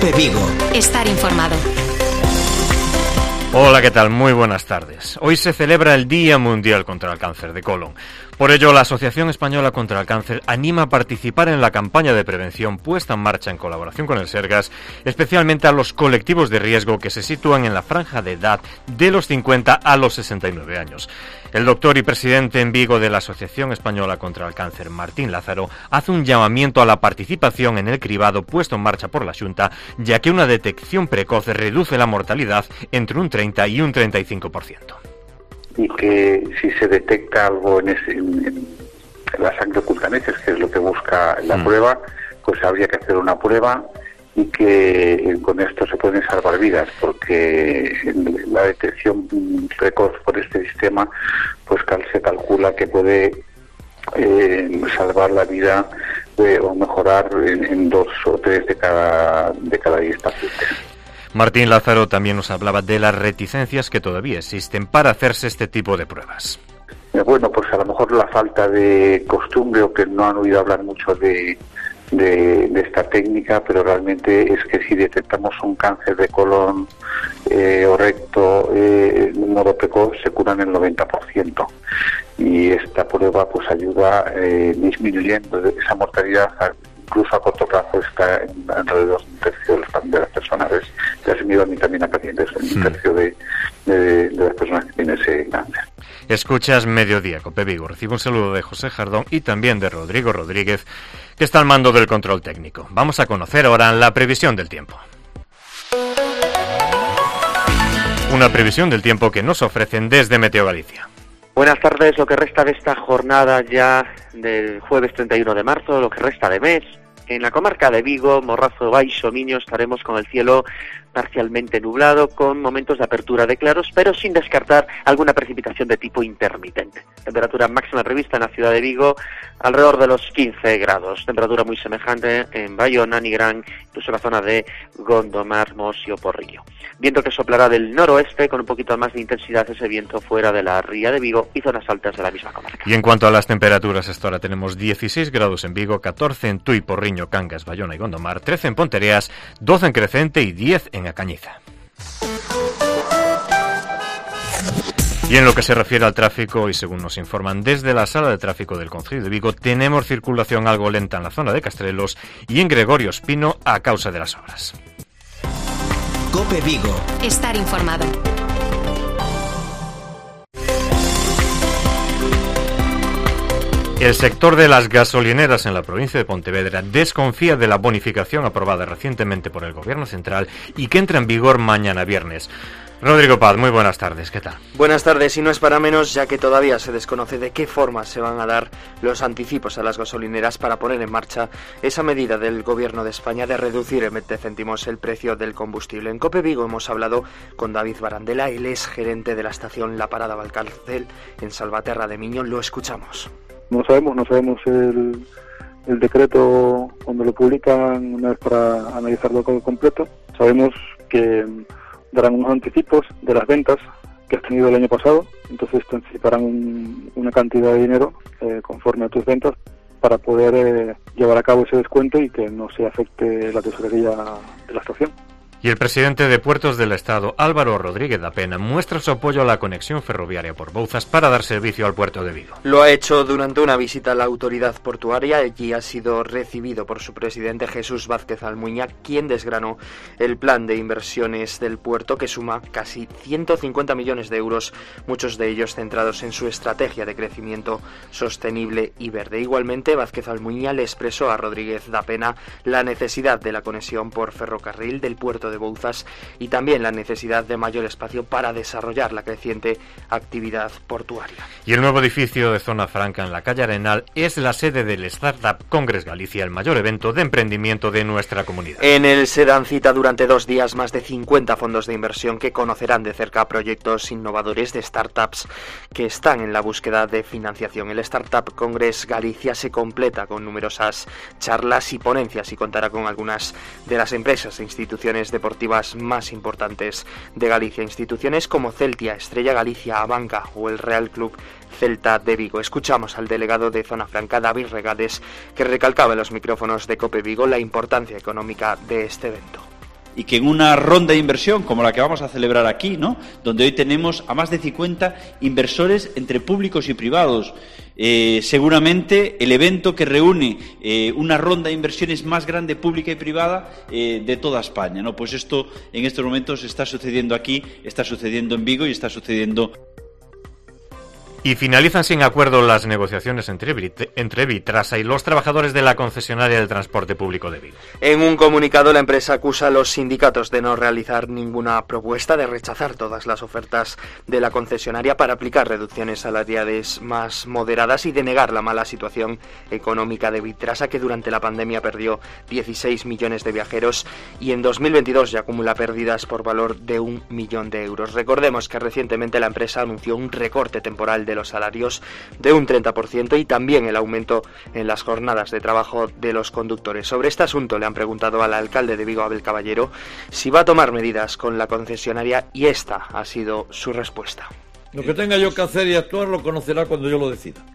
COPE Vigo. Estar informado. Hola, ¿qué tal? Muy buenas tardes. Hoy se celebra el Día Mundial contra el Cáncer de Colon. Por ello, la Asociación Española contra el Cáncer anima a participar en la campaña de prevención puesta en marcha en colaboración con el Sergas, especialmente a los colectivos de riesgo que se sitúan en la franja de edad de los 50 a los 69 años. El doctor y presidente en Vigo de la Asociación Española contra el Cáncer, Martín Lázaro, hace un llamamiento a la participación en el cribado puesto en marcha por la Xunta, ya que una detección precoz reduce la mortalidad entre un 30 y un 35%. Y que si se detecta algo en la sangre ocultaneses, que es lo que busca la prueba, pues habría que hacer una prueba y que con esto se pueden salvar vidas, porque la detección precoz por este sistema pues se calcula que puede salvar la vida o mejorar en 2 o 3 de cada 10 pacientes. Martín Lázaro también nos hablaba de las reticencias que todavía existen para hacerse este tipo de pruebas. Bueno, pues a lo mejor la falta de costumbre, o que no han oído hablar mucho de esta técnica, pero realmente es que si detectamos un cáncer de colon o recto de modo precoz, se curan el 90%. Y esta prueba pues ayuda disminuyendo esa mortalidad. Incluso a corto plazo está en alrededor de un tercio de las personas. Ya se mira también a pacientes, un tercio de las personas que tienen ese cáncer. Escuchas Mediodía, COPE Vigo. Recibo un saludo de José Jardón y también de Rodrigo Rodríguez, que está al mando del control técnico. Vamos a conocer ahora la previsión del tiempo. Una previsión del tiempo que nos ofrecen desde Meteo Galicia. Buenas tardes, lo que resta de esta jornada ya del jueves 31 de marzo, lo que resta de mes. En la comarca de Vigo, Morrazo, Baixo, Miño, estaremos con el cielo parcialmente nublado, con momentos de apertura de claros, pero sin descartar alguna precipitación de tipo intermitente. Temperatura máxima prevista en la ciudad de Vigo, alrededor de los 15 grados. Temperatura muy semejante en Bayona, Nigrán, incluso la zona de Gondomar, Mos y Oporrillo. Viento que soplará del noroeste, con un poquito más de intensidad ese viento fuera de la ría de Vigo y zonas altas de la misma comarca. Y en cuanto a las temperaturas, hasta ahora tenemos 16 grados en Vigo, 14 en Tui, Porriño, Cangas, Bayona y Gondomar, 13 en Pontereas, 12 en Crecente y 10 en Acañiza. Y en lo que se refiere al tráfico, y según nos informan desde la sala de tráfico del Concello de Vigo, tenemos circulación algo lenta en la zona de Castrelos y en Gregorio Espino a causa de las obras. COPE Vigo. Estar informado. El sector de las gasolineras en la provincia de Pontevedra desconfía de la bonificación aprobada recientemente por el Gobierno Central y que entra en vigor mañana viernes. Rodrigo Paz, muy buenas tardes, ¿qué tal? Buenas tardes, y no es para menos, ya que todavía se desconoce de qué forma se van a dar los anticipos a las gasolineras para poner en marcha esa medida del Gobierno de España de reducir en 20 céntimos el precio del combustible. En COPE Vigo hemos hablado con David Barandela, él es gerente de la estación La Parada Valcárcel en Salvaterra de Miño. Lo escuchamos. No sabemos el decreto cuando lo publican, una vez para analizarlo completo. Sabemos que darán unos anticipos de las ventas que has tenido el año pasado, entonces te anticiparán una cantidad de dinero conforme a tus ventas para poder llevar a cabo ese descuento y que no se afecte la tesorería de la estación. Y el presidente de Puertos del Estado, Álvaro Rodríguez da Pena, muestra su apoyo a la conexión ferroviaria por Bouzas para dar servicio al puerto de Vigo. Lo ha hecho durante una visita a la autoridad portuaria. Allí ha sido recibido por su presidente Jesús Vázquez Almuña, quien desgranó el plan de inversiones del puerto, que suma casi 150 millones de euros, muchos de ellos centrados en su estrategia de crecimiento sostenible y verde. Igualmente, Vázquez Almuña le expresó a Rodríguez da Pena la necesidad de la conexión por ferrocarril del puerto de Bouzas y también la necesidad de mayor espacio para desarrollar la creciente actividad portuaria. Y el nuevo edificio de Zona Franca en la calle Arenal es la sede del Startup Congress Galicia, el mayor evento de emprendimiento de nuestra comunidad. En él se dan cita durante 2 días más de 50 fondos de inversión que conocerán de cerca proyectos innovadores de startups que están en la búsqueda de financiación. El Startup Congress Galicia se completa con numerosas charlas y ponencias y contará con algunas de las empresas e instituciones deportivas más importantes de Galicia, instituciones como Celtia, Estrella Galicia, Abanca o el Real Club Celta de Vigo. Escuchamos al delegado de Zona Franca, David Regades, que recalcaba en los micrófonos de COPE Vigo la importancia económica de este evento. y que en una ronda de inversión como la que vamos a celebrar aquí, ¿no?, donde hoy tenemos a más de 50 inversores entre públicos y privados, seguramente el evento que reúne una ronda de inversiones más grande pública y privada de toda España, ¿no? Pues esto en estos momentos está sucediendo aquí, está sucediendo en Vigo y está sucediendo. Y finalizan sin acuerdo las negociaciones entre Vitrasa y los trabajadores de la concesionaria del transporte público de Vigo. En un comunicado, la empresa acusa a los sindicatos de no realizar ninguna propuesta, de rechazar todas las ofertas de la concesionaria para aplicar reducciones salariales más moderadas y de negar la mala situación económica de Vitrasa, que durante la pandemia perdió 16 millones de viajeros y en 2022 ya acumula pérdidas por valor de 1 millón de euros. Recordemos que recientemente la empresa anunció un recorte temporal de los salarios de un 30% y también el aumento en las jornadas de trabajo de los conductores. Sobre este asunto le han preguntado al alcalde de Vigo, Abel Caballero, si va a tomar medidas con la concesionaria, y esta ha sido su respuesta. Lo que tenga yo que hacer y actuar lo conocerá cuando yo lo decida.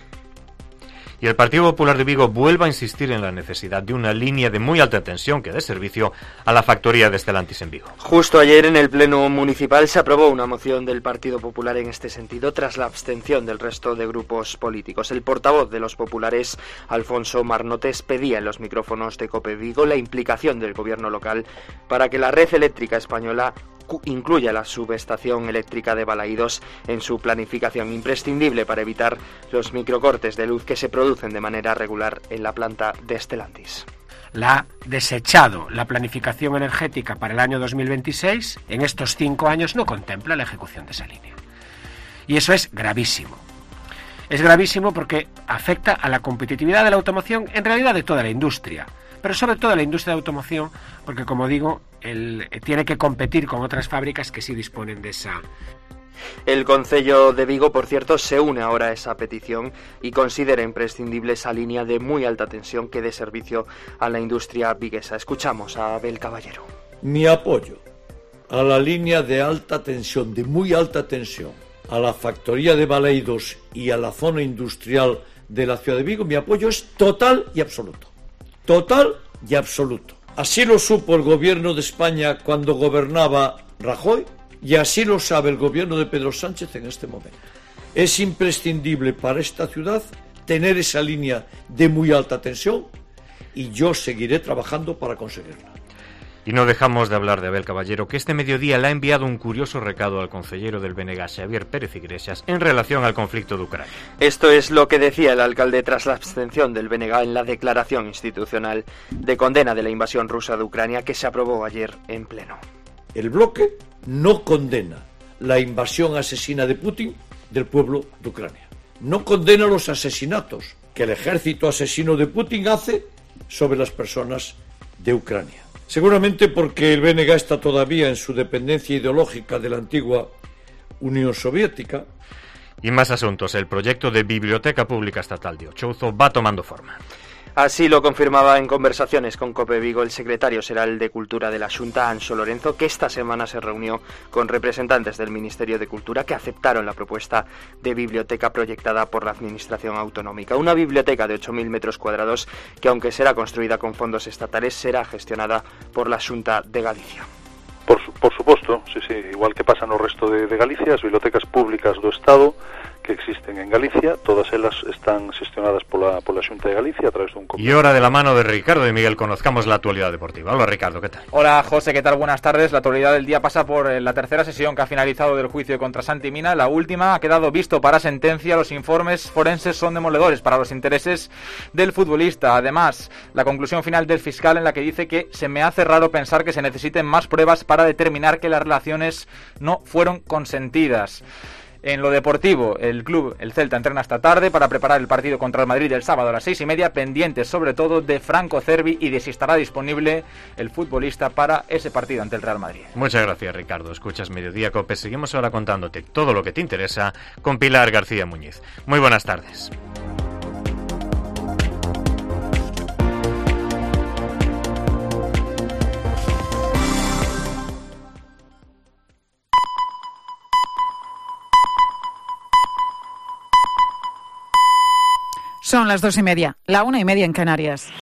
Y el Partido Popular de Vigo vuelve a insistir en la necesidad de una línea de muy alta tensión que dé servicio a la factoría de Stellantis en Vigo. Justo ayer en el Pleno Municipal se aprobó una moción del Partido Popular en este sentido tras la abstención del resto de grupos políticos. El portavoz de los populares, Alfonso Marnotes, pedía en los micrófonos de COPE Vigo la implicación del gobierno local para que la red eléctrica española incluya la subestación eléctrica de Balaídos en su planificación, imprescindible para evitar los microcortes de luz que se producen de manera regular en la planta de Stellantis. La ha desechado la planificación energética para el año 2026, en estos 5 años no contempla la ejecución de esa línea. Y eso es gravísimo. Es gravísimo porque afecta a la competitividad de la automoción, en realidad de toda la industria, pero sobre todo la industria de automoción, porque como digo, tiene que competir con otras fábricas que sí disponen de esa. El Concello de Vigo, por cierto, se une ahora a esa petición y considera imprescindible esa línea de muy alta tensión que dé servicio a la industria viguesa. Escuchamos a Abel Caballero. Mi apoyo a la línea de alta tensión, de muy alta tensión, a la factoría de Balaídos y a la zona industrial de la ciudad de Vigo, mi apoyo es total y absoluto. Total y absoluto. Así lo supo el gobierno de España cuando gobernaba Rajoy y así lo sabe el gobierno de Pedro Sánchez en este momento. Es imprescindible para esta ciudad tener esa línea de muy alta tensión y yo seguiré trabajando para conseguirla. Y no dejamos de hablar de Abel Caballero, que este mediodía le ha enviado un curioso recado al concejero del BNG, Xavier Pérez Iglesias, en relación al conflicto de Ucrania. Esto es lo que decía el alcalde tras la abstención del BNG en la declaración institucional de condena de la invasión rusa de Ucrania que se aprobó ayer en pleno. El bloque no condena la invasión asesina de Putin del pueblo de Ucrania. No condena los asesinatos que el ejército asesino de Putin hace sobre las personas de Ucrania. Seguramente porque el BNG está todavía en su dependencia ideológica de la antigua Unión Soviética. Y más asuntos. El proyecto de Biblioteca Pública Estatal de Ochouzo va tomando forma. Así lo confirmaba en conversaciones con COPE Vigo el secretario xeral de Cultura de la Xunta, Anxo Lorenzo, que esta semana se reunió con representantes del Ministerio de Cultura que aceptaron la propuesta de biblioteca proyectada por la Administración Autonómica. Una biblioteca de 8.000 metros cuadrados que, aunque será construida con fondos estatales, será gestionada por la Xunta de Galicia. Por suposto, sí, igual que pasa no resto de Galicia, as bibliotecas públicas do Estado que existen en Galicia, todas elas están gestionadas pola Xunta de Galicia a través dun convenio. Y ahora, de la mano de Ricardo y Miguel, conozcamos la actualidad deportiva. Hola Ricardo, ¿qué tal? Hola José, ¿qué tal? Buenas tardes. La actualidad del día pasa por la tercera sesión que ha finalizado del juicio contra Santi Mina. La última ha quedado visto para sentencia. Los informes forenses son demoledores para los intereses del futbolista. Además, la conclusión final del fiscal en la que dice que se me hace raro pensar que se necesiten más pruebas para determinar que las relaciones no fueron consentidas. En lo deportivo, el Celta entrena esta tarde para preparar el partido contra el Madrid el sábado a las 6:30, pendientes sobre todo de Franco Cervi y de si estará disponible el futbolista para ese partido ante el Real Madrid. Muchas gracias, Ricardo. Escuchas Mediodía Cope. Seguimos ahora contándote todo lo que te interesa con Pilar García Muñiz. Muy buenas tardes. Son las 2:30, la 1:30 en Canarias.